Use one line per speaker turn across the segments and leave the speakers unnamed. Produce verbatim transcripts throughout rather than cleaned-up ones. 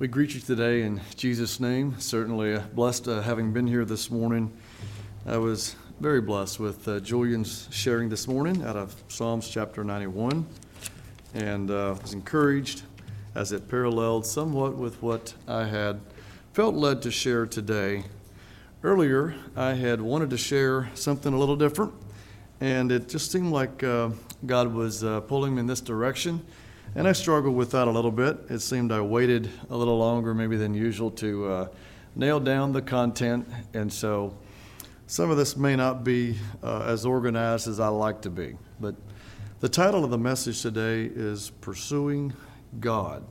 We greet you today in Jesus' name. Certainly uh, blessed uh, having been here this morning. I was very blessed with uh, Julian's sharing this morning out of Psalms chapter ninety-one, and uh, was encouraged as it paralleled somewhat with what I had felt led to share today. Earlier, I had wanted to share something a little different, and it just seemed like uh, God was uh, pulling me in this direction. And I struggled with that a little bit. It seemed I waited a little longer maybe than usual to uh, nail down the content. And so some of this may not be uh, as organized as I like to be. But the title of the message today is Pursuing God.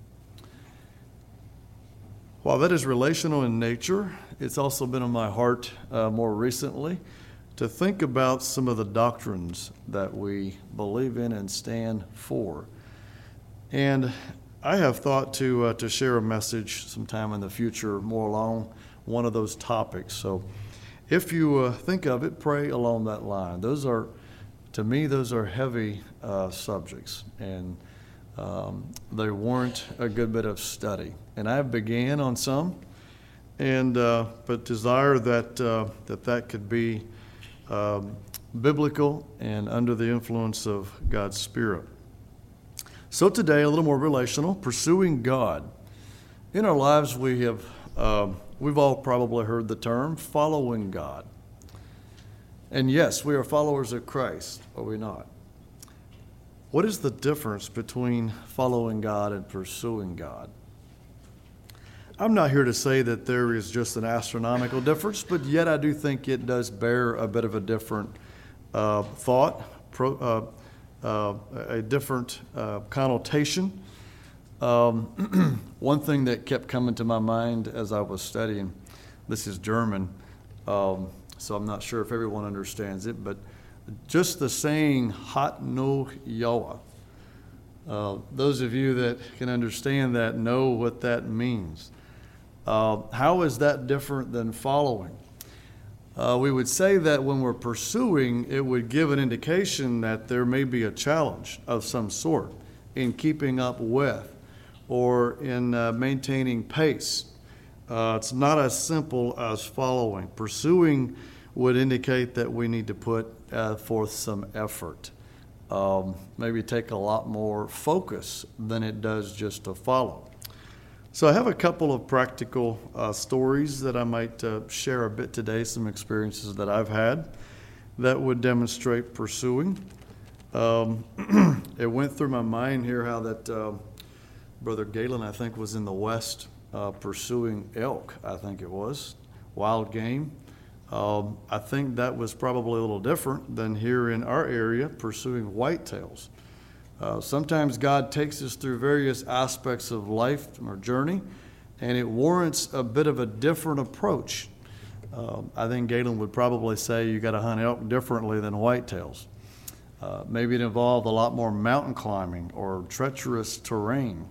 While that is relational in nature, it's also been on my heart uh, more recently to think about some of the doctrines that we believe in and stand for. And I have thought to uh, to share a message sometime in the future more along one of those topics. So if you uh, think of it, pray along that line. Those are, to me, those are heavy uh, subjects, and um, they warrant a good bit of study. And I began on some, and uh, but desire that uh, that that could be um, biblical and under the influence of God's Spirit. So today, a little more relational, pursuing God. In our lives, we have, uh, we've all probably heard the term following God. And yes, we are followers of Christ, are we not? What is the difference between following God and pursuing God? I'm not here to say that there is just an astronomical difference, but yet I do think it does bear a bit of a different uh, thought, pro, uh, Uh, a different uh, connotation. Um, one thing that kept coming to my mind as I was studying, this is German, um, so I'm not sure if everyone understands it, but just the saying, hat no Yahweh. Uh, those of you that can understand that know what that means. Uh, how is that different than following? Uh, we would say that when we're pursuing, it would give an indication that there may be a challenge of some sort in keeping up with or in uh, maintaining pace. Uh, it's not as simple as following. Pursuing would indicate that we need to put uh, forth some effort, um, maybe take a lot more focus than it does just to follow. So I have a couple of practical uh, stories that I might uh, share a bit today, some experiences that I've had that would demonstrate pursuing. Um, it went through my mind here how that uh, Brother Galen, I think, was in the West uh, pursuing elk, I think it was, wild game. Um, I think that was probably a little different than here in our area pursuing whitetails. Uh, sometimes God takes us through various aspects of life or journey, and it warrants a bit of a different approach. Uh, I think Galen would probably say you got to hunt elk differently than whitetails. Uh, maybe it involved a lot more mountain climbing or treacherous terrain.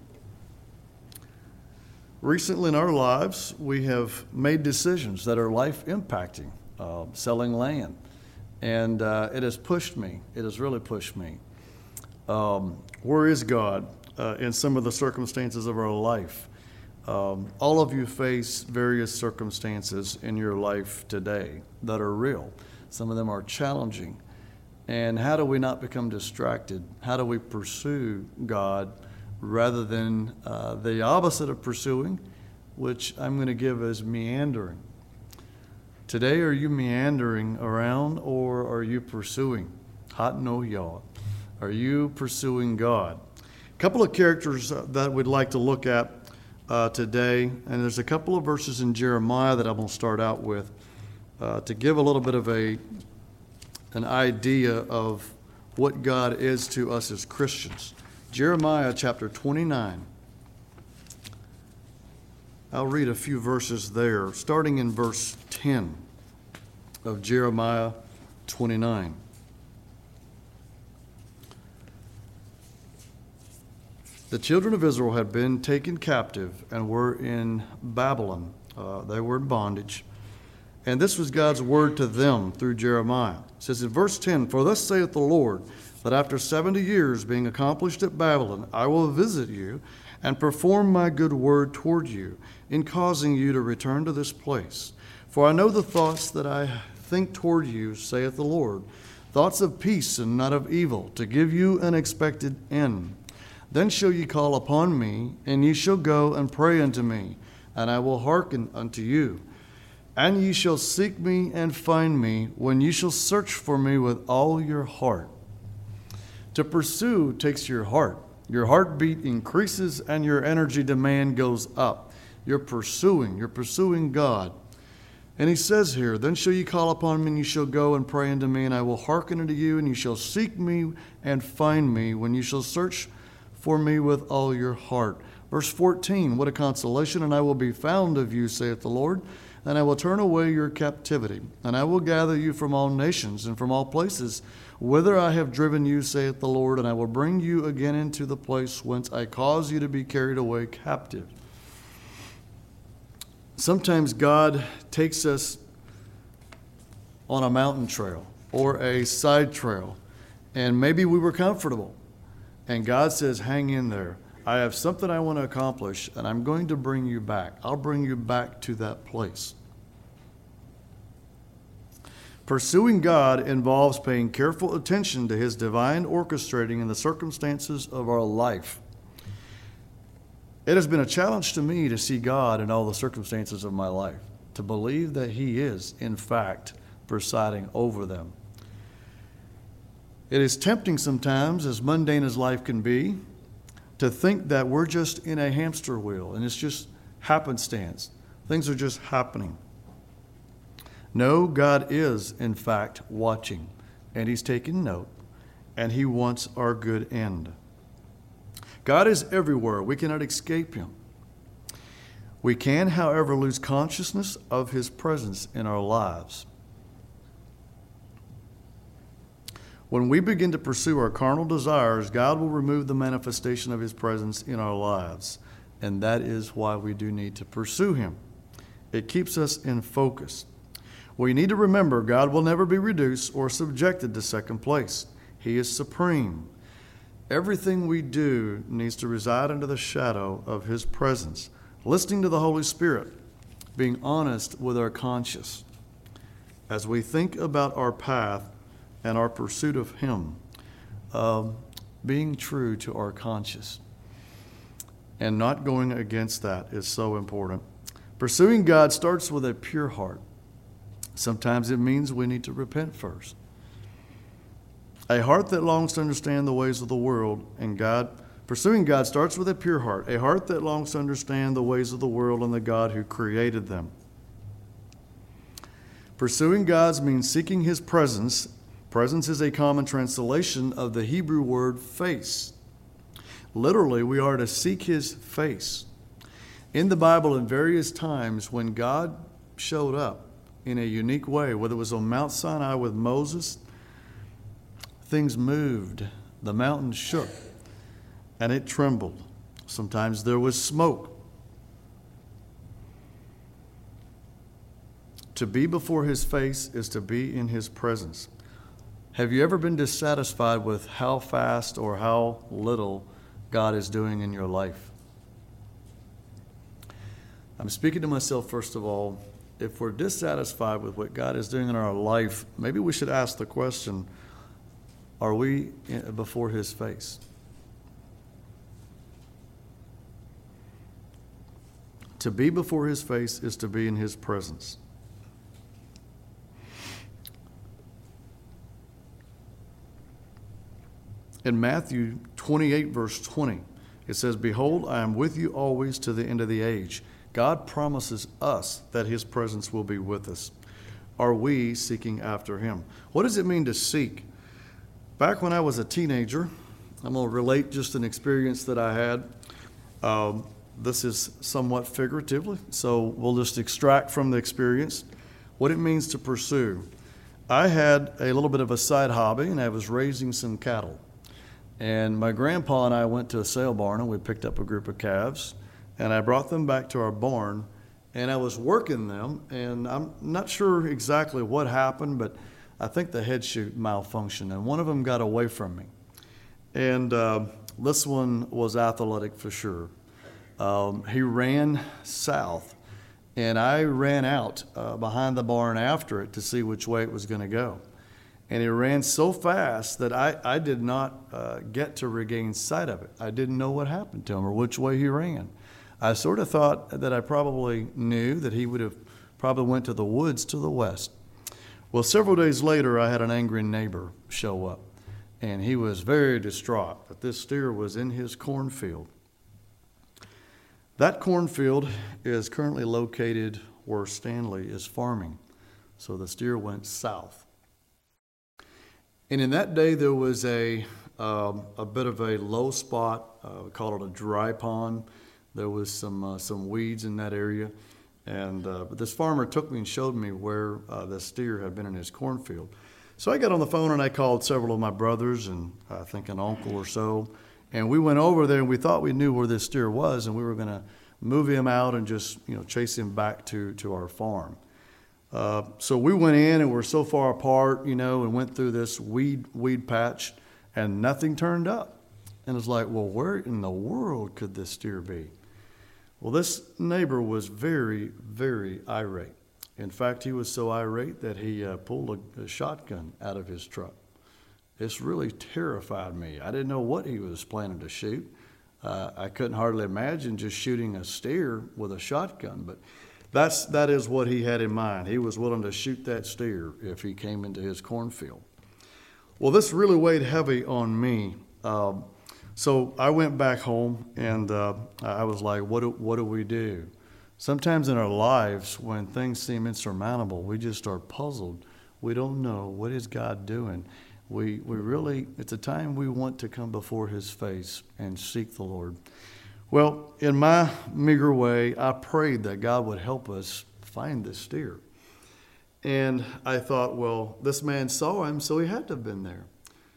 Recently in our lives, we have made decisions that are life impacting, uh, selling land, and uh, it has pushed me. It has really pushed me. Um, where is God uh, in some of the circumstances of our life? Um, all of you face various circumstances in your life today that are real. Some of them are challenging. And how do we not become distracted? How do we pursue God rather than uh, the opposite of pursuing, which I'm going to give as meandering? Today, are you meandering around or are you pursuing? Hat no Yah. Are you pursuing God? A couple of characters that we'd like to look at uh, today, and there's a couple of verses in Jeremiah that I'm going to start out with uh, to give a little bit of a an idea of what God is to us as Christians. Jeremiah chapter twenty-nine. I'll read a few verses there, starting in verse ten of Jeremiah twenty-nine. The children of Israel had been taken captive and were in Babylon. Uh, they were in bondage. And this was God's word to them through Jeremiah. It says in verse ten, "For thus saith the Lord, that after seventy years being accomplished at Babylon, I will visit you and perform my good word toward you in causing you to return to this place. For I know the thoughts that I think toward you, saith the Lord, thoughts of peace and not of evil, to give you an expected end. Then shall ye call upon me, and ye shall go and pray unto me, and I will hearken unto you. And ye shall seek me and find me, when ye shall search for me with all your heart. To pursue takes your heart. Your heartbeat increases and your energy demand goes up. You're pursuing. You're pursuing God. And he says here, then shall ye call upon me, and ye shall go and pray unto me, and I will hearken unto you, and ye shall seek me and find me, when ye shall search for me with all your heart. Verse fourteen, what a consolation, and I will be found of you, saith the Lord, and I will turn away your captivity, and I will gather you from all nations and from all places, whither I have driven you, saith the Lord, and I will bring you again into the place whence I caused you to be carried away captive. Sometimes God takes us on a mountain trail or a side trail, and maybe we were comfortable. And God says, hang in there. I have something I want to accomplish, and I'm going to bring you back. I'll bring you back to that place. Pursuing God involves paying careful attention to his divine orchestrating in the circumstances of our life. It has been a challenge to me to see God in all the circumstances of my life, to believe that he is, in fact, presiding over them. It is tempting sometimes, as mundane as life can be, to think that we're just in a hamster wheel and it's just happenstance. Things are just happening. No, God is, in fact, watching, and he's taking note, and he wants our good end. God is everywhere. We cannot escape him. We can, however, lose consciousness of his presence in our lives. When we begin to pursue our carnal desires, God will remove the manifestation of his presence in our lives. And that is why we do need to pursue him. It keeps us in focus. We need to remember God will never be reduced or subjected to second place. He is supreme. Everything we do needs to reside under the shadow of his presence. Listening to the Holy Spirit, being honest with our conscience. As we think about our path and our pursuit of him, uh, being true to our conscience and not going against that is so important. Pursuing God starts with a pure heart. Sometimes it means we need to repent first. A heart that longs to understand the ways of the world and God. Pursuing God starts with a pure heart, a heart that longs to understand the ways of the world and the God who created them. Pursuing God means seeking his presence. Presence is a common translation of the Hebrew word face. Literally, we are to seek his face. In the Bible, in various times when God showed up in a unique way, whether it was on Mount Sinai with Moses, things moved, the mountain shook, and it trembled. Sometimes there was smoke. To be before his face is to be in his presence. Have you ever been dissatisfied with how fast or how little God is doing in your life? I'm speaking to myself first of all. If we're dissatisfied with what God is doing in our life, maybe we should ask the question, are we before his face? To be before his face is to be in his presence. In Matthew twenty-eight, verse twenty, it says, behold, I am with you always to the end of the age. God promises us that his presence will be with us. Are we seeking after him? What does it mean to seek? Back when I was a teenager, I'm going to relate just an experience that I had. Um, this is somewhat figuratively, so we'll just extract from the experience what it means to pursue. I had a little bit of a side hobby, and I was raising some cattle. And my grandpa and I went to a sale barn, and we picked up a group of calves, and I brought them back to our barn, and I was working them, and I'm not sure exactly what happened, but I think the head chute malfunctioned, and one of them got away from me. And uh, this one was athletic for sure. Um, he ran south, and I ran out uh, behind the barn after it to see which way it was going to go. And he ran so fast that I, I did not uh, get to regain sight of it. I didn't know what happened to him or which way he ran. I sort of thought that I probably knew that he would have probably went to the woods to the west. Well, several days later, I had an angry neighbor show up, and he was very distraught that this steer was in his cornfield. That cornfield is currently located where Stanley is farming, so the steer went south. And in that day, there was a um, a bit of a low spot. Uh, we call it a dry pond. There was some uh, some weeds in that area, and uh, but this farmer took me and showed me where uh, the steer had been in his cornfield. So I got on the phone and I called several of my brothers and I think an uncle or so, and we went over there and we thought we knew where this steer was, and we were going to move him out and just you know chase him back to to our farm. Uh, so we went in and we're so far apart, you know, and went through this weed weed patch, and nothing turned up. And it's like, well, where in the world could this steer be? Well, this neighbor was very, very irate. In fact, he was so irate that he uh, pulled a, a shotgun out of his truck. This really terrified me. I didn't know what he was planning to shoot. Uh, I couldn't hardly imagine just shooting a steer with a shotgun, but That's, that is what he had in mind. He was willing to shoot that steer if he came into his cornfield. Well, this really weighed heavy on me. Um, so I went back home and uh, I was like, what do, what do we do? Sometimes in our lives, when things seem insurmountable, we just are puzzled. We don't know, what is God doing? We, we really, it's a time we want to come before his face and seek the Lord. Well, in my meager way, I prayed that God would help us find this steer. And I thought, well, this man saw him, so he had to have been there.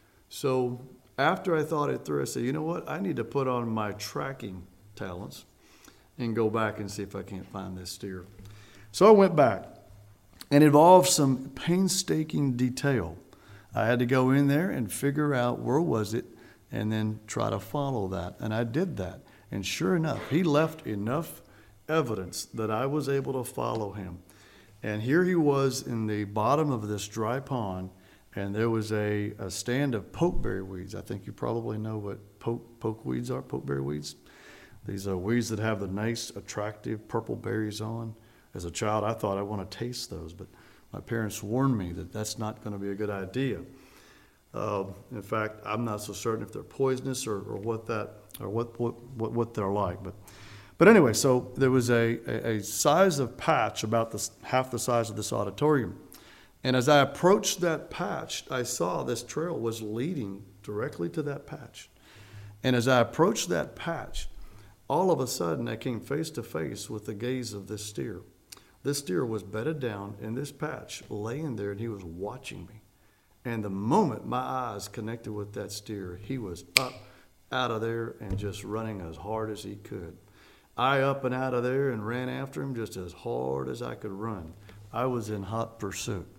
So after I thought it through, I said, you know what? I need to put on my tracking talents and go back and see if I can't find this steer. So I went back, and it involved some painstaking detail. I had to go in there and figure out where was it and then try to follow that. And I did that. And sure enough, he left enough evidence that I was able to follow him. And here he was in the bottom of this dry pond, and there was a, a stand of pokeberry weeds. I think you probably know what poke, poke weeds are, pokeberry weeds. These are weeds that have the nice, attractive purple berries on. As a child, I thought I want to taste those, but my parents warned me that that's not going to be a good idea. Uh, in fact, I'm not so certain if they're poisonous or, or what that or what, what what what they're like. But but anyway, so there was a, a, a size of patch about this, half the size of this auditorium. And as I approached that patch, I saw this trail was leading directly to that patch. And as I approached that patch, all of a sudden I came face to face with the gaze of this steer. This steer was bedded down in this patch, laying there, and he was watching me. And the moment my eyes connected with that steer, he was up, out of there, and just running as hard as he could. I up and out of there and ran after him just as hard as I could run. I was in hot pursuit.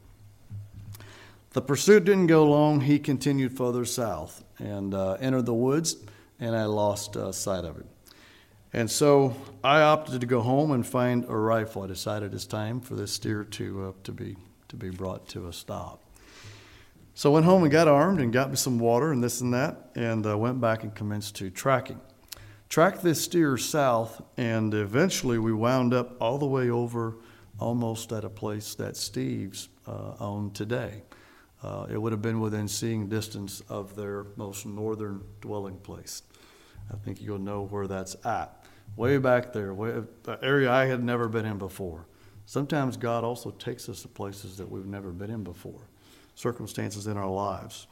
The pursuit didn't go long. He continued further south and uh, entered the woods, and I lost uh, sight of him. And so I opted to go home and find a rifle. I decided it's time for this steer to uh, to be to be brought to a stop. So I went home and got armed and got me some water and this and that, and uh, went back and commenced to tracking. Tracked this steer south, and eventually we wound up all the way over almost at a place that Steve's uh, owned today. Uh, it would have been within seeing distance of their most northern dwelling place. I think you'll know where that's at. Way back there, way, an area I had never been in before. Sometimes God also takes us to places that we've never been in before. Circumstances in our lives.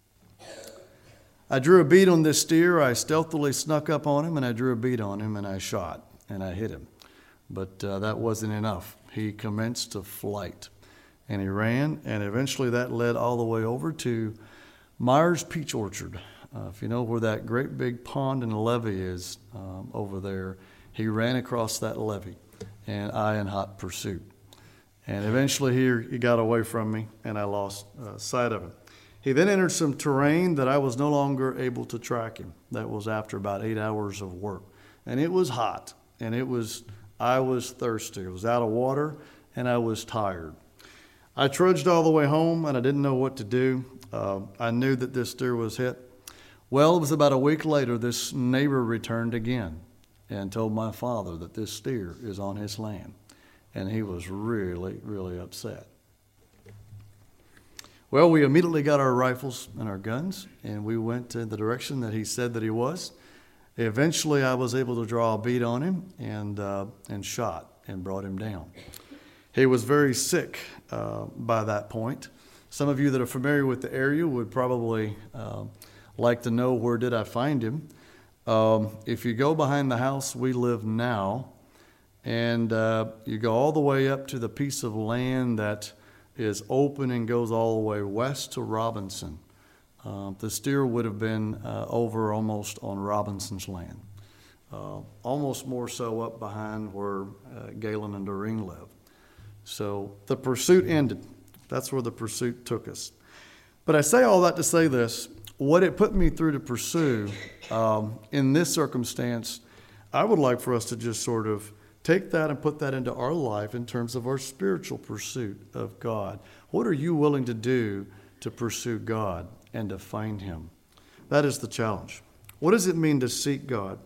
I drew a bead on this steer. I stealthily snuck up on him, and I drew a bead on him, and I shot, and I hit him. But uh, that wasn't enough. He commenced to flight, and he ran, and eventually that led all the way over to Myers Peach Orchard. Uh, if you know where that great big pond and levee is um, over there, he ran across that levee, and I in hot pursuit. And eventually here he got away from me, and I lost uh, sight of him. He then entered some terrain that I was no longer able to track him. That was after about eight hours of work. and it was hot, and it was, I was thirsty. I was out of water, and I was tired. I trudged all the way home, and I didn't know what to do. Uh, I knew that this steer was hit. Well, it was about a week later, this neighbor returned again and told my father that this steer is on his land. And he was really, really upset. Well, we immediately got our rifles and our guns, and we went in the direction that he said that he was. Eventually, I was able to draw a bead on him and, uh, and shot and brought him down. He was very sick uh, by that point. Some of you that are familiar with the area would probably uh, like to know, where did I find him? Um, if you go behind the house we live now, and uh, you go all the way up to the piece of land that is open and goes all the way west to Robinson, uh, the steer would have been uh, over almost on Robinson's land, uh, almost more so up behind where uh, Galen and Doreen live. So the pursuit ended. That's where the pursuit took us. But I say all that to say this. What it put me through to pursue um, in this circumstance, I would like for us to just sort of take that and put that into our life in terms of our spiritual pursuit of God. What are you willing to do to pursue God and to find Him? That is the challenge. What does it mean to seek God?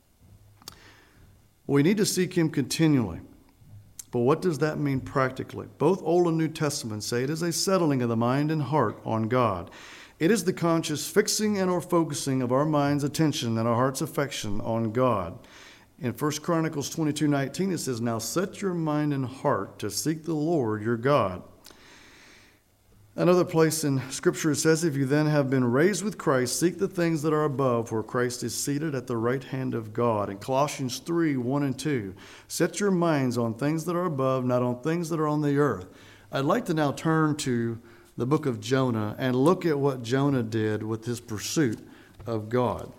We need to seek Him continually. But what does that mean practically? Both Old and New Testament say it is a settling of the mind and heart on God. It is the conscious fixing and or focusing of our mind's attention and our heart's affection on God. In First Chronicles twenty-two nineteen, it says, "Now set your mind and heart to seek the Lord your God." Another place in Scripture says, "If you then have been raised with Christ, seek the things that are above, where Christ is seated at the right hand of God." In Colossians three, one and two, "Set your minds on things that are above, not on things that are on the earth." I'd like to now turn to the book of Jonah and look at what Jonah did with his pursuit of God.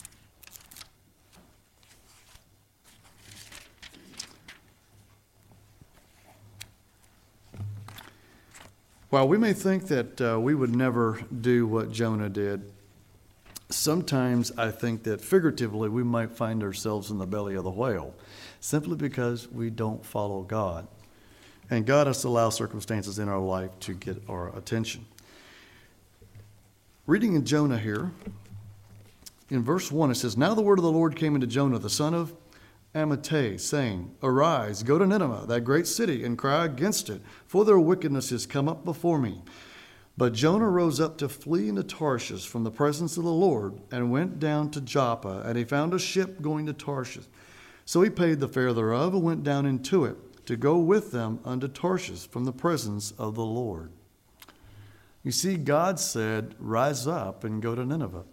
While we may think that uh, we would never do what Jonah did, sometimes I think that figuratively we might find ourselves in the belly of the whale simply because we don't follow God. And God has to allow circumstances in our life to get our attention. Reading in Jonah here, in verse one, it says, "Now the word of the Lord came into Jonah, the son of Amittai, saying, Arise, go to Nineveh, that great city, and cry against it, for their wickedness is come up before me. But Jonah rose up to flee into Tarshish from the presence of the Lord, and went down to Joppa, and he found a ship going to Tarshish. So he paid the fare thereof, and went down into it, to go with them unto Tarshish from the presence of the Lord." You see, God said, rise up and go to Nineveh.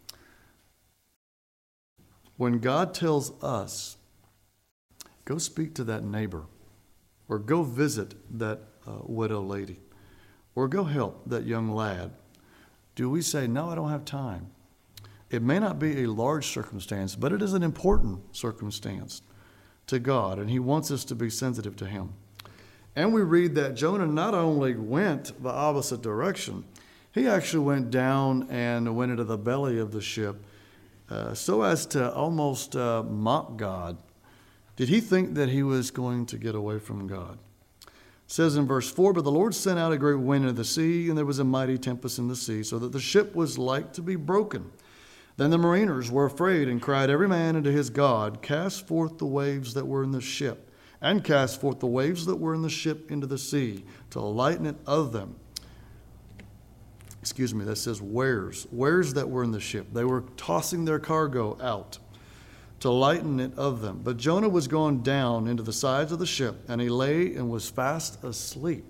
When God tells us, go speak to that neighbor, or go visit that uh, widow lady, or go help that young lad, do we say, no, I don't have time? It may not be a large circumstance, but it is an important circumstance to God, and He wants us to be sensitive to Him. And we read that Jonah not only went the opposite direction, he actually went down and went into the belly of the ship uh, so as to almost uh, mock God. Did he think that he was going to get away from God? It says in verse four, "But the Lord sent out a great wind into the sea, and there was a mighty tempest in the sea, so that the ship was like to be broken. Then the mariners were afraid, and cried every man unto his God, Cast forth the waves that were in the ship, and cast forth the waves that were in the ship into the sea, to lighten it of them." Excuse me, that says wares. Wares that were in the ship. They were tossing their cargo out to lighten it of them. But Jonah was gone down into the sides of the ship, and he lay and was fast asleep.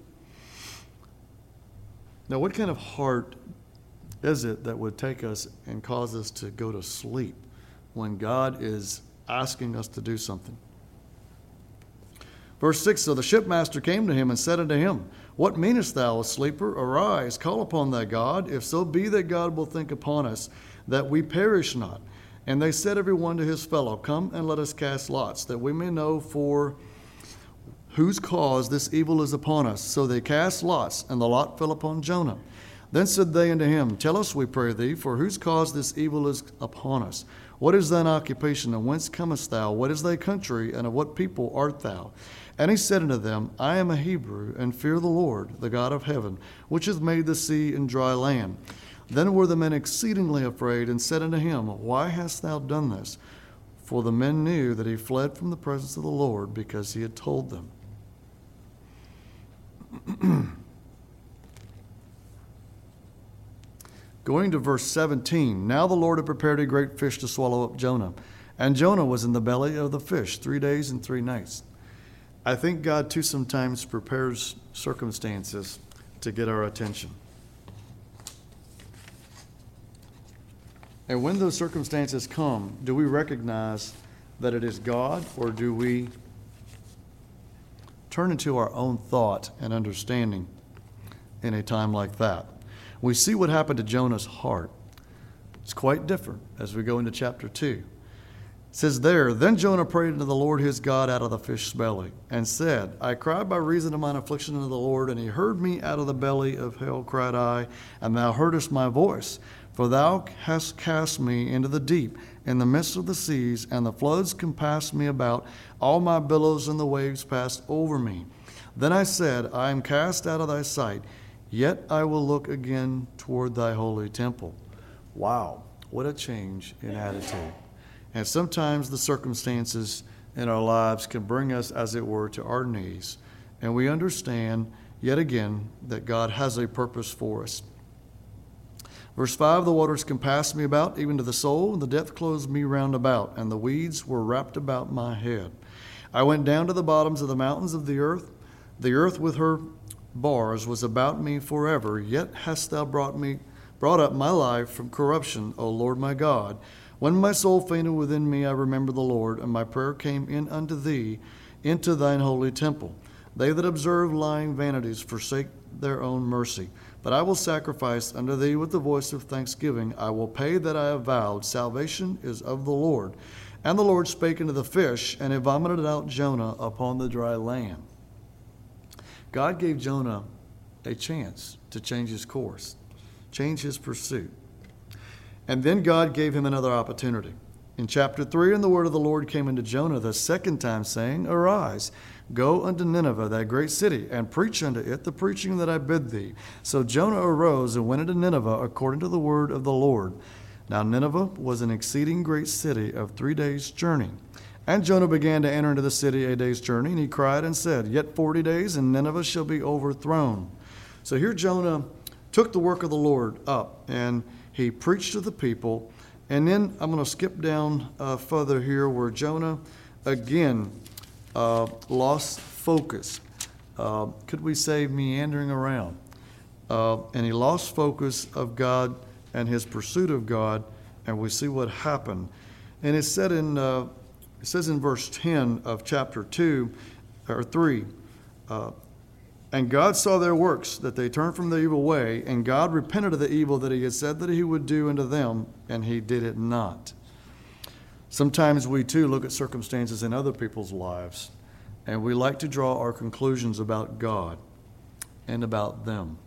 Now, what kind of heart is it that would take us and cause us to go to sleep when God is asking us to do something? Verse six, "So the shipmaster came to him and said unto him, What meanest thou, a sleeper? Arise, call upon thy God, if so be that God will think upon us, that we perish not. And they said every one to his fellow, Come and let us cast lots, that we may know for whose cause this evil is upon us. So they cast lots, and the lot fell upon Jonah. Then said they unto him, Tell us, we pray thee, for whose cause this evil is upon us? What is thine occupation, and whence comest thou? What is thy country, and of what people art thou? And he said unto them, I am a Hebrew, and fear the Lord, the God of heaven, which hath made the sea and dry land. Then were the men exceedingly afraid, and said unto him, Why hast thou done this? For the men knew that he fled from the presence of the Lord, because he had told them. Going to verse seventeen, Now the Lord had prepared a great fish to swallow up Jonah, and Jonah was in the belly of the fish three days and three nights. I think God too sometimes prepares circumstances to get our attention. And when those circumstances come, do we recognize that it is God, or do we turn into our own thought and understanding in a time like that? We see what happened to Jonah's heart. It's quite different as we go into chapter two. It says there, Then Jonah prayed unto the Lord his God out of the fish's belly, and said, I cried by reason of mine affliction unto the Lord, and he heard me out of the belly of hell, cried I, and thou heardest my voice. For thou hast cast me into the deep, in the midst of the seas, and the floods compassed me about. All my billows and the waves passed over me. Then I said, I am cast out of thy sight, yet I will look again toward thy holy temple. Wow, what a change in attitude. And sometimes the circumstances in our lives can bring us, as it were, to our knees. And we understand, yet again, that God has a purpose for us. Verse five, The waters compassed me about, even to the soul, and the depth closed me round about, and the weeds were wrapped about my head. I went down to the bottoms of the mountains of the earth. The earth with her bars was about me forever, yet hast thou brought me, brought up my life from corruption, O Lord my God. When my soul fainted within me, I remembered the Lord, and my prayer came in unto thee, into thine holy temple. They that observe lying vanities forsake their own mercy. But I will sacrifice unto thee with the voice of thanksgiving. I will pay that I have vowed. Salvation is of the Lord. And the Lord spake unto the fish, and it vomited out Jonah upon the dry land. God gave Jonah a chance to change his course, change his pursuit. And then God gave him another opportunity. In chapter three, and the word of the Lord came unto Jonah the second time, saying, Arise, go unto Nineveh, that great city, and preach unto it the preaching that I bid thee. So Jonah arose and went into Nineveh according to the word of the Lord. Now Nineveh was an exceeding great city of three days' journey. And Jonah began to enter into the city a day's journey, and he cried and said, Yet forty days, and Nineveh shall be overthrown. So here Jonah took the work of the Lord up, and he preached to the people. And then I'm going to skip down uh, further here where Jonah, again, uh, lost focus. Uh, could we say meandering around? Uh, and he lost focus of God and his pursuit of God, and we see what happened. And it said in uh, it says in verse ten of chapter two or three, uh, and God saw their works, that they turned from the evil way, and God repented of the evil that he had said that he would do unto them, and he did it not. Sometimes we too look at circumstances in other people's lives, and we like to draw our conclusions about God and about them.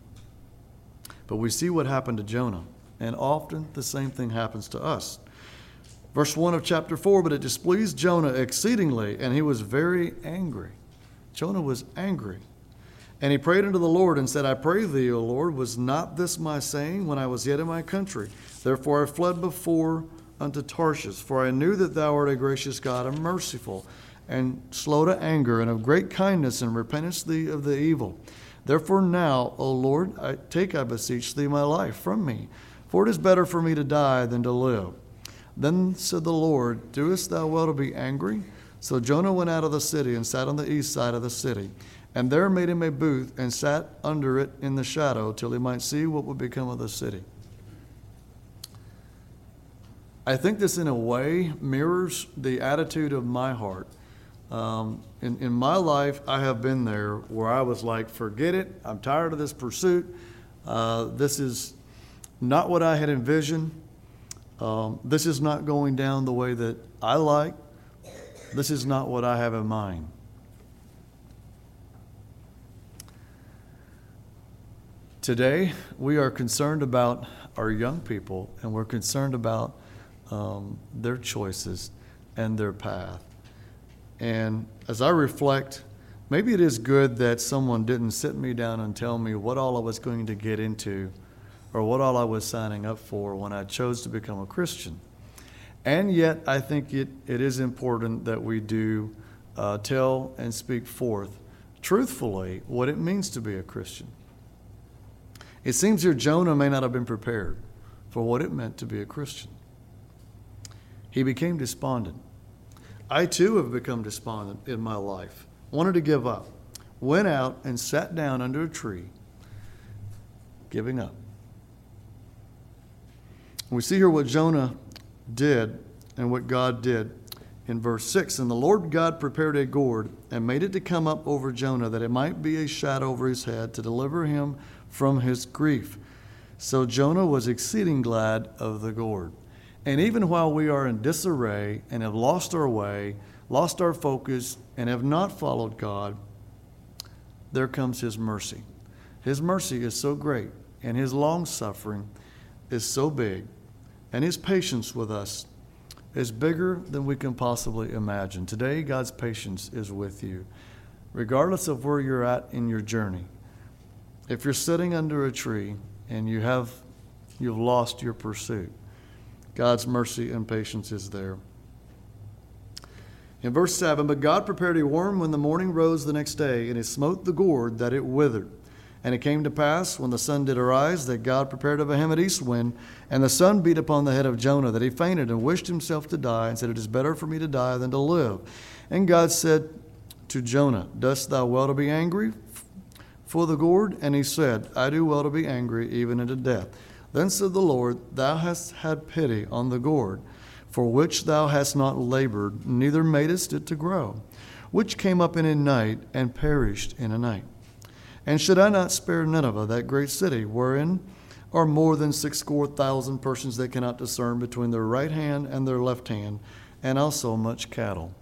But we see what happened to Jonah, and often the same thing happens to us. Verse one of chapter four, But it displeased Jonah exceedingly, and he was very angry. Jonah was angry. And he prayed unto the Lord and said, I pray thee, O Lord, was not this my saying when I was yet in my country? Therefore I fled before unto Tarshish, for I knew that thou art a gracious God and merciful, and slow to anger, and of great kindness, and repentest thee of the evil. Therefore now, O Lord, I take, I beseech thee, my life from me, for it is better for me to die than to live. Then said the Lord, Doest thou well to be angry? So Jonah went out of the city and sat on the east side of the city. And there made him a booth, and sat under it in the shadow, till he might see what would become of the city. I think this, in a way, mirrors the attitude of my heart. Um, in, in my life, I have been there where I was like, forget it, I'm tired of this pursuit. Uh, this is not what I had envisioned. Um, this is not going down the way that I like. This is not what I have in mind. Today, we are concerned about our young people, and we're concerned about um, their choices and their path. And as I reflect, maybe it is good that someone didn't sit me down and tell me what all I was going to get into or what all I was signing up for when I chose to become a Christian. And yet, I think it, it is important that we do uh, tell and speak forth truthfully what it means to be a Christian. It seems here Jonah may not have been prepared for what it meant to be a Christian. He became despondent. I too have become despondent in my life, wanted to give up, went out and sat down under a tree, giving up. We see here what Jonah did and what God did in verse six. And the Lord God prepared a gourd and made it to come up over Jonah, that it might be a shadow over his head to deliver him from his grief. So Jonah was exceeding glad of the gourd. And even while we are in disarray and have lost our way, lost our focus, and have not followed God, there comes his mercy. His mercy is so great, and his long-suffering is so big, and his patience with us is bigger than we can possibly imagine. Today, God's patience is with you, regardless of where you're at in your journey. If you're sitting under a tree and you have, you've lost your pursuit, God's mercy and patience is there. In verse seven, but God prepared a worm when the morning rose the next day, and it smote the gourd that it withered. And it came to pass, when the sun did arise, that God prepared a vehement east wind, and the sun beat upon the head of Jonah, that he fainted and wished himself to die, and said, it is better for me to die than to live. And God said to Jonah, dost thou well to be angry for the gourd? And he said, I do well to be angry, even unto death. Then said the Lord, thou hast had pity on the gourd, for which thou hast not labored, neither madest it to grow, which came up in a night and perished in a night. And should I not spare Nineveh, that great city, wherein are more than sixscore thousand persons that cannot discern between their right hand and their left hand, and also much cattle?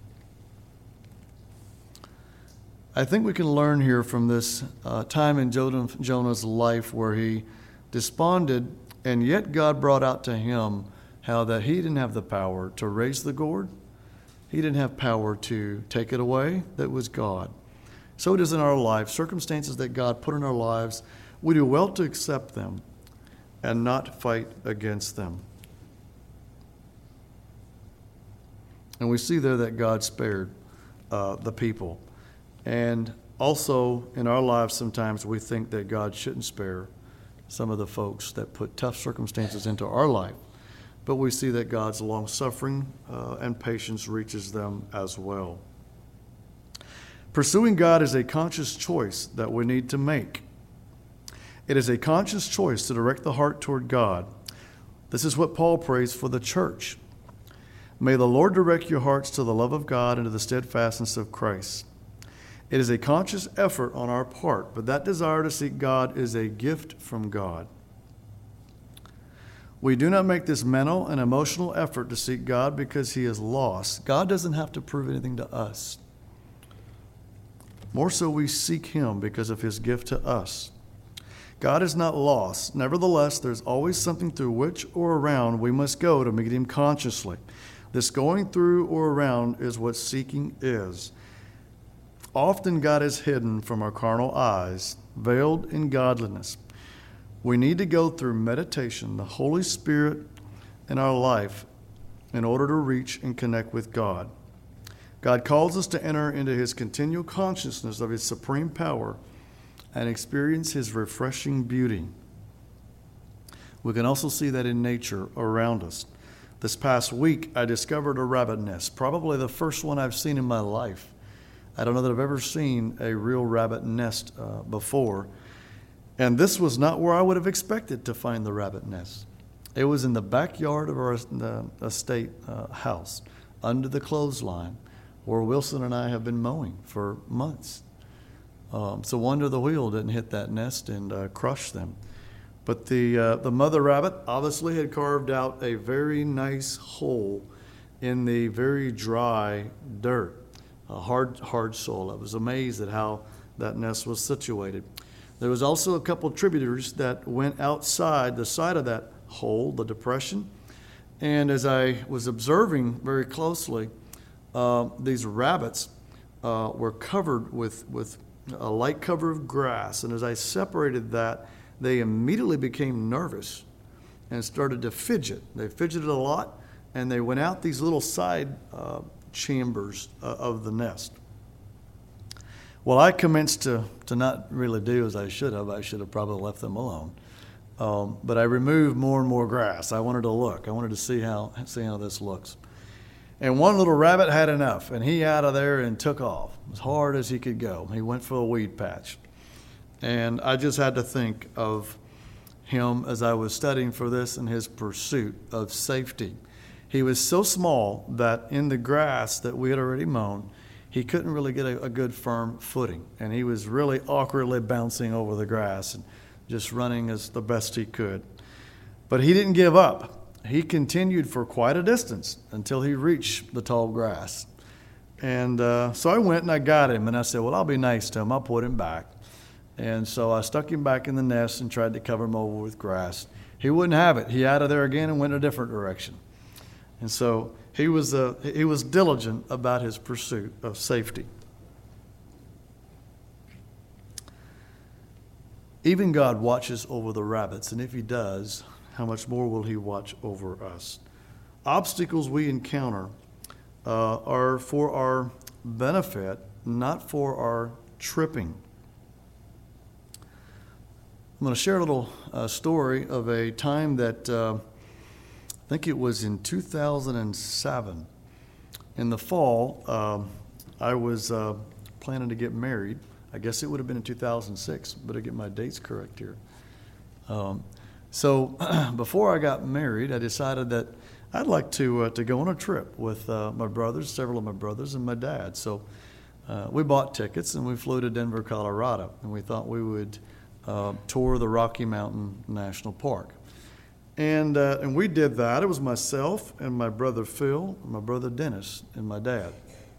I think we can learn here from this uh, time in Jonah, Jonah's life where he desponded, and yet God brought out to him how that he didn't have the power to raise the gourd. He didn't have power to take it away. That was God. So it is in our life. Circumstances that God put in our lives, we do well to accept them and not fight against them. And we see there that God spared uh, the people. And also in our lives, sometimes we think that God shouldn't spare some of the folks that put tough circumstances into our life. But we see that God's long-suffering uh, and patience reaches them as well. Pursuing God is a conscious choice that we need to make. It is a conscious choice to direct the heart toward God. This is what Paul prays for the church. May the Lord direct your hearts to the love of God and to the steadfastness of Christ. It is a conscious effort on our part, but that desire to seek God is a gift from God. We do not make this mental and emotional effort to seek God because he is lost. God doesn't have to prove anything to us. More so, we seek him because of his gift to us. God is not lost. Nevertheless, there's always something through which or around we must go to meet him consciously. This going through or around is what seeking is. Often God is hidden from our carnal eyes, veiled in godliness. We need to go through meditation, the Holy Spirit in our life, in order to reach and connect with God. God calls us to enter into his continual consciousness of his supreme power and experience his refreshing beauty. We can also see that in nature around us. This past week, I discovered a rabbit nest, probably the first one I've seen in my life. I don't know that I've ever seen a real rabbit nest uh, before. And this was not where I would have expected to find the rabbit nest. It was in the backyard of our uh, estate uh, house, under the clothesline, where Wilson and I have been mowing for months. Um, so wonder the wheel didn't hit that nest and uh, crush them. But the uh, the mother rabbit obviously had carved out a very nice hole in the very dry dirt, a hard, hard soil. I was amazed at how that nest was situated. There was also a couple of tributaries that went outside the side of that hole, the depression. And as I was observing very closely, uh, these rabbits uh, were covered with, with a light cover of grass. And as I separated that, they immediately became nervous and started to fidget. They fidgeted a lot, and they went out these little side uh, chambers uh, of the nest. Well, I commenced to, to not really do as I should have. I should have probably left them alone. Um, but I removed more and more grass. I wanted to look. I wanted to see how see how this looks. And one little rabbit had enough, and he out of there and took off as hard as he could go. He went for a weed patch. And I just had to think of him as I was studying for this and his pursuit of safety. He was so small that in the grass that we had already mown, he couldn't really get a, a good firm footing. And he was really awkwardly bouncing over the grass and just running as the best he could. But he didn't give up. He continued for quite a distance until he reached the tall grass. And uh, so I went and I got him, and I said, well, I'll be nice to him. I'll put him back. And so I stuck him back in the nest and tried to cover him over with grass. He wouldn't have it. He out of there again and went a different direction. And so he was uh, he was diligent about his pursuit of safety. Even God watches over the rabbits, and if he does, how much more will he watch over us? Obstacles we encounter uh, are for our benefit, not for our tripping. I'm going to share a little uh, story of a time that uh, I think it was in two thousand seven. In the fall, um, I was uh, planning to get married. I guess it would have been in two thousand six, but I get my dates correct here. Um, so before I got married, I decided that I'd like to uh, to go on a trip with uh, my brothers, several of my brothers, and my dad. So uh, we bought tickets and we flew to Denver, Colorado, and we thought we would uh, tour the Rocky Mountain National Park. And uh, and we did that. It was myself and my brother Phil, and my brother Dennis, and my dad.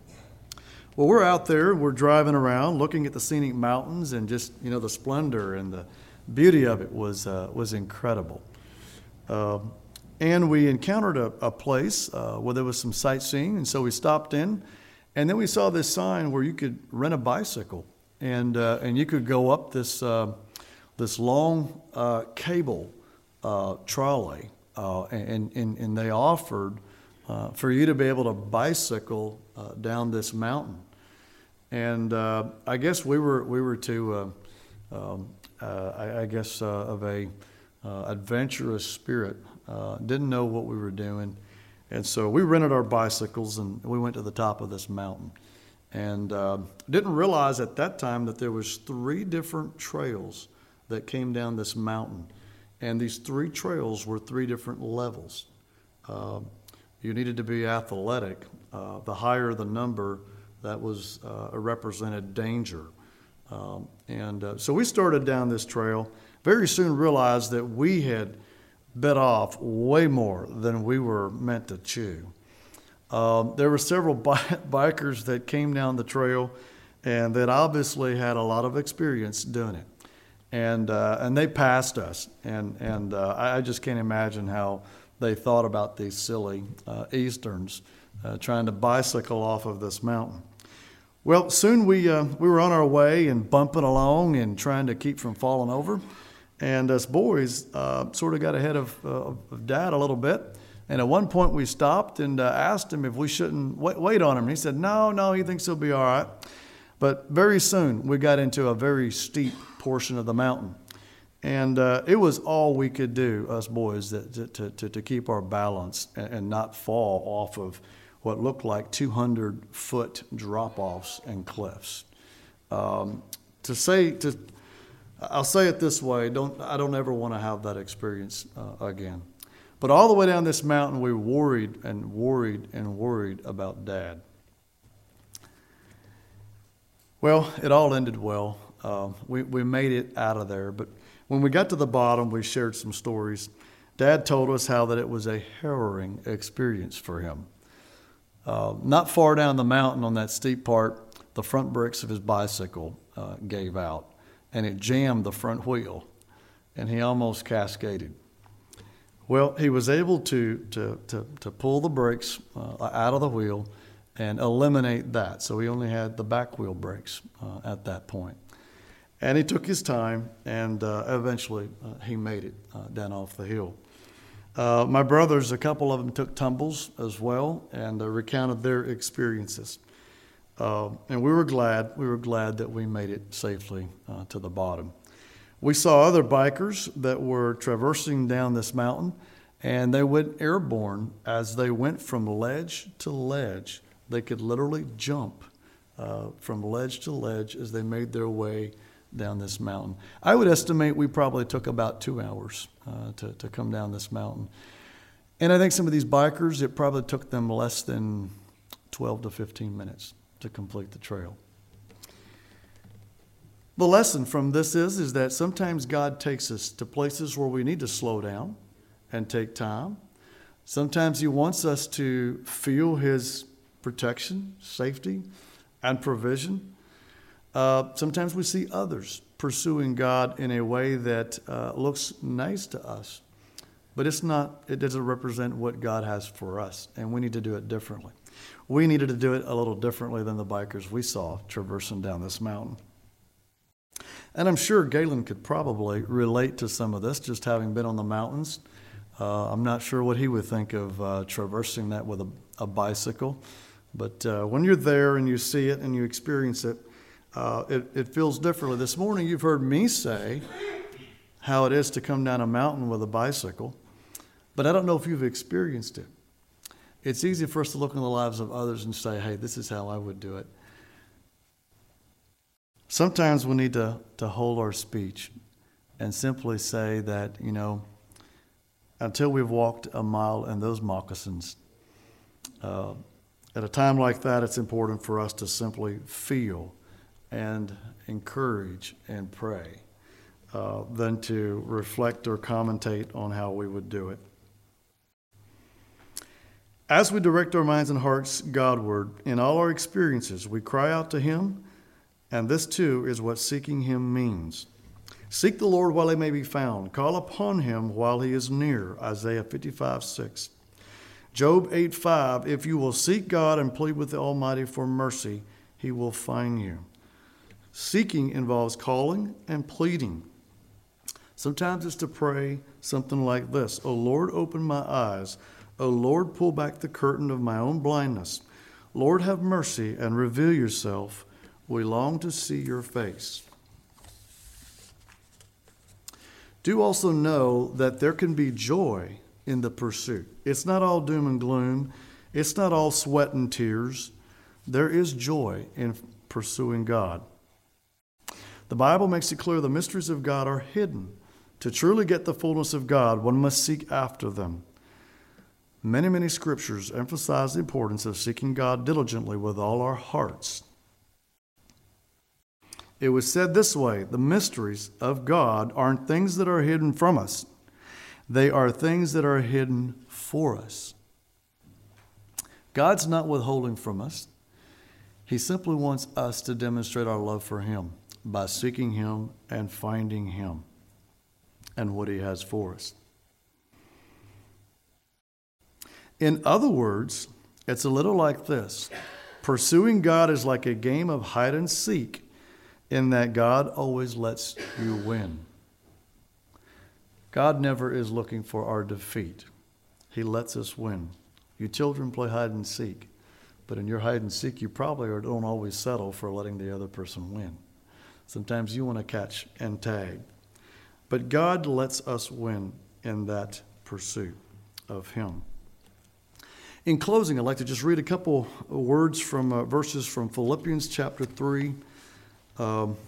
Well, we're out there, we're driving around, looking at the scenic mountains, and just, you know, the splendor and the beauty of it was uh, was incredible. Uh, and we encountered a, a place uh, where there was some sightseeing, and so we stopped in, and then we saw this sign where you could rent a bicycle, and uh, and you could go up this uh, this long uh, cable uh, trolley, uh, and, and and they offered uh, for you to be able to bicycle uh, down this mountain. And uh, I guess we were we were to, uh, um, uh, I, I guess, uh, of a uh, adventurous spirit. Uh, didn't know what we were doing, and so we rented our bicycles and we went to the top of this mountain. And uh, didn't realize at that time that there was three different trails that came down this mountain, and these three trails were three different levels. Uh, you needed to be athletic. Uh, the higher the number, that was uh, a represented danger. Um, and uh, so we started down this trail, very soon realized that we had bit off way more than we were meant to chew. Um, there were several bi- bikers that came down the trail and that obviously had a lot of experience doing it. And uh, and they passed us. And, and uh, I just can't imagine how they thought about these silly uh, Easterns uh, trying to bicycle off of this mountain. Well, soon we uh, we were on our way and bumping along and trying to keep from falling over. And us boys uh, sort of got ahead of, uh, of Dad a little bit. And at one point we stopped and uh, asked him if we shouldn't wait, wait on him. And he said, no, no, he thinks he'll be all right. But very soon we got into a very steep portion of the mountain. And uh, it was all we could do, us boys, that, to, to, to keep our balance and, and not fall off of what looked like two hundred foot drop-offs and cliffs. Um, to say, to, I'll say it this way, don't, I don't ever want to have that experience uh, again. But all the way down this mountain, we worried and worried and worried about Dad. Well, it all ended well. Uh, we, we made it out of there. But when we got to the bottom, we shared some stories. Dad told us how that it was a harrowing experience for him. Uh, not far down the mountain on that steep part, the front brakes of his bicycle uh, gave out. and it jammed the front wheel, and he almost cascaded. Well, he was able to to to, to pull the brakes uh, out of the wheel and eliminate that. So he only had the back wheel brakes uh, at that point. And he took his time, and uh, eventually uh, he made it uh, down off the hill. Uh, my brothers, a couple of them took tumbles as well, and uh, recounted their experiences. Uh, and we were glad, we were glad that we made it safely uh, to the bottom. We saw other bikers that were traversing down this mountain, and they went airborne as they went from ledge to ledge. They could literally jump uh, from ledge to ledge as they made their way down this mountain. I would estimate we probably took about two hours uh, to, to come down this mountain. And I think some of these bikers, it probably took them less than twelve to fifteen minutes to complete the trail. The lesson from this is, is that sometimes God takes us to places where we need to slow down and take time. Sometimes he wants us to feel his protection, safety, and provision. Uh, sometimes we see others pursuing God in a way that uh, looks nice to us, but it's not, it doesn't represent what God has for us, and we need to do it differently. We needed to do it a little differently than the bikers we saw traversing down this mountain. And I'm sure Galen could probably relate to some of this, just having been on the mountains. Uh, I'm not sure what he would think of uh, traversing that with a, a bicycle. But uh, when you're there and you see it and you experience it, uh, it, it feels differently. This morning you've heard me say how it is to come down a mountain with a bicycle, but I don't know if you've experienced it. It's easy for us to look in the lives of others and say, hey, this is how I would do it. Sometimes we need to, to hold our speech and simply say that, you know, until we've walked a mile in those moccasins, uh, at a time like that, it's important for us to simply feel and encourage and pray uh, than to reflect or commentate on how we would do it. As we direct our minds and hearts Godward in all our experiences, we cry out to him. And this, too, is what seeking him means. Seek the Lord while he may be found. Call upon him while he is near. Isaiah fifty-five six. Job eight five. If you will seek God and plead with the Almighty for mercy, he will find you. Seeking involves calling and pleading. Sometimes it's to pray something like this. O Lord, open my eyes. O Lord, pull back the curtain of my own blindness. Lord, have mercy and reveal yourself. We long to see your face. Do also know that there can be joy in the pursuit. It's not all doom and gloom. It's not all sweat and tears. There is joy in pursuing God. The Bible makes it clear the mysteries of God are hidden. To truly get the fullness of God, one must seek after them. Many, many scriptures emphasize the importance of seeking God diligently with all our hearts. It was said this way, the mysteries of God aren't things that are hidden from us. They are things that are hidden for us. God's not withholding from us. He simply wants us to demonstrate our love for him by seeking him and finding him and what he has for us. In other words, it's a little like this. Pursuing God is like a game of hide and seek, in that God always lets you win. God never is looking for our defeat. He lets us win. You children play hide and seek, but in your hide and seek, you probably don't always settle for letting the other person win. Sometimes you want to catch and tag. But God lets us win in that pursuit of him. In closing, I'd like to just read a couple words from uh, verses from Philippians chapter three. Um,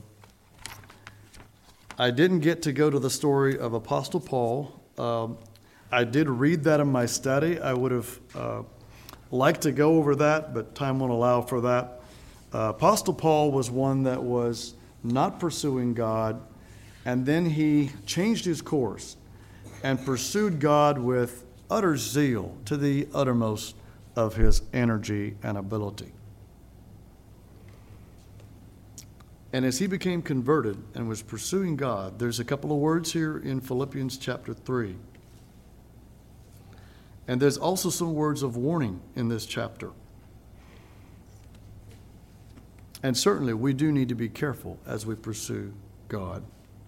I didn't get to go to the story of Apostle Paul. Um, I did read that in my study. I would have uh, liked to go over that, but time won't allow for that. Uh, Apostle Paul was one that was not pursuing God, and then he changed his course and pursued God with utter zeal to the uttermost of his energy and ability. And as he became converted and was pursuing God, there's a couple of words here in Philippians chapter three. And there's also some words of warning in this chapter. And certainly we do need to be careful as we pursue God.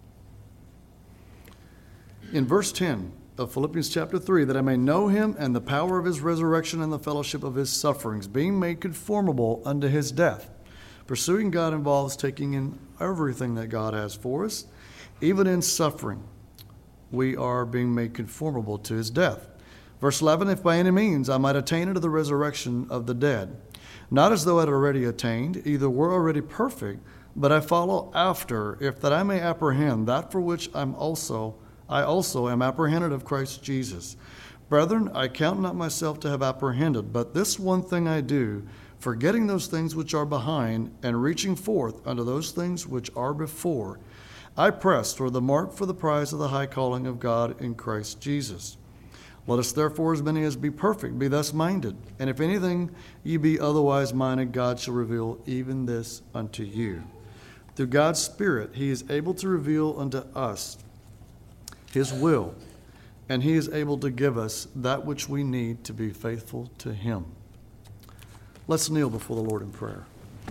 In verse ten of Philippians chapter three, that I may know him and the power of his resurrection and the fellowship of his sufferings, being made conformable unto his death. Pursuing God involves taking in everything that God has for us. Even in suffering, we are being made conformable to his death. Verse eleven, if by any means I might attain unto the resurrection of the dead. Not as though I had already attained, either were already perfect, but I follow after, if that I may apprehend that for which I'm also, I also am apprehended of Christ Jesus. Brethren, I count not myself to have apprehended, but this one thing I do, forgetting those things which are behind, and reaching forth unto those things which are before, I press toward the mark for the prize of the high calling of God in Christ Jesus. Let us therefore, as many as be perfect, be thus minded. And if anything ye be otherwise minded, God shall reveal even this unto you. Through God's Spirit, he is able to reveal unto us his will, and he is able to give us that which we need to be faithful to him. Let's kneel before the Lord in prayer.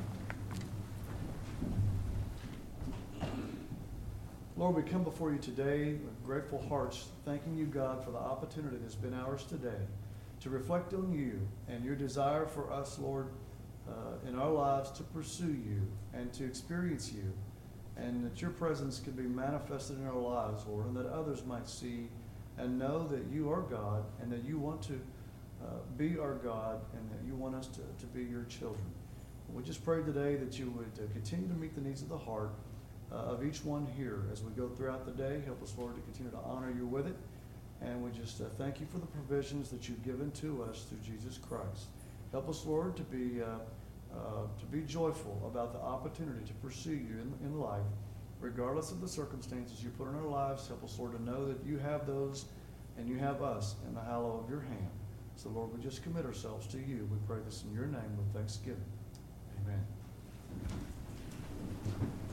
Lord, we come before you today with grateful hearts, thanking you, God, for the opportunity that's been ours today to reflect on you and your desire for us, Lord, uh, in our lives to pursue you and to experience you, and that your presence could be manifested in our lives, Lord, and that others might see and know that you are God and that you want to uh, be our God and that you want us to, to be your children. And we just pray today that you would uh, continue to meet the needs of the heart Uh, of each one here as we go throughout the day. Help us, Lord, to continue to honor you with it. And we just uh, thank you for the provisions that you've given to us through Jesus Christ. Help us, Lord, to be uh, uh, to be joyful about the opportunity to pursue you in, in life, regardless of the circumstances you put in our lives. Help us, Lord, to know that you have those and you have us in the hollow of your hand. So, Lord, we just commit ourselves to you. We pray this in your name with thanksgiving. Amen.